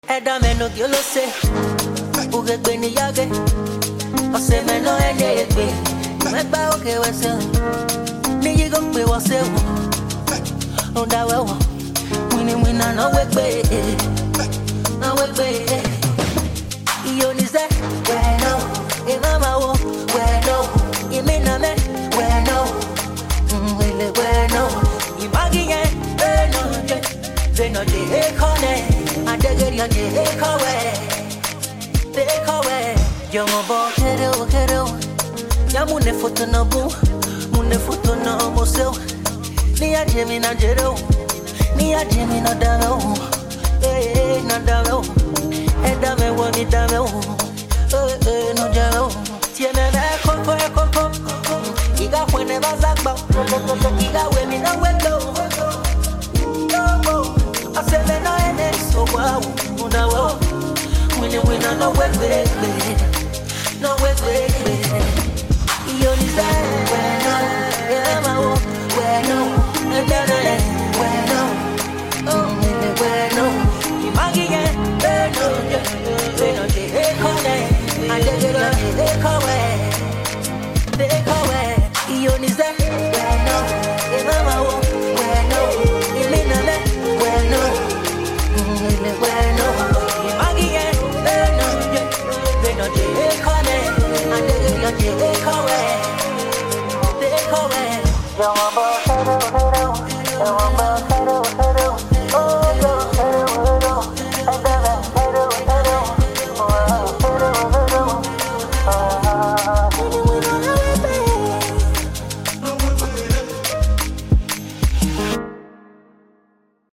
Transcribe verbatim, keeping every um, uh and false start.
Eda meno diolo se uge gbeni yage ose meno ene egbe megba oke wese ni yigo pe wose o da we wo wini wina no we gbe no we gbe iyo ni ze we no e mama wo we no e me na me we no we le we no imagi ye e no je ze no je e kone Adegeri anje ekowe, ekowe. Yomo bo kero kero, ya mune foto na bu, mune foto na moseo. Ni aje mi na jero, ni aje mi na dame o, eh na dame o, eh dame wo mi dame o, eh eh no dame o. Tiene me koko koko, iga kwene bazakba, iga we mi na welo.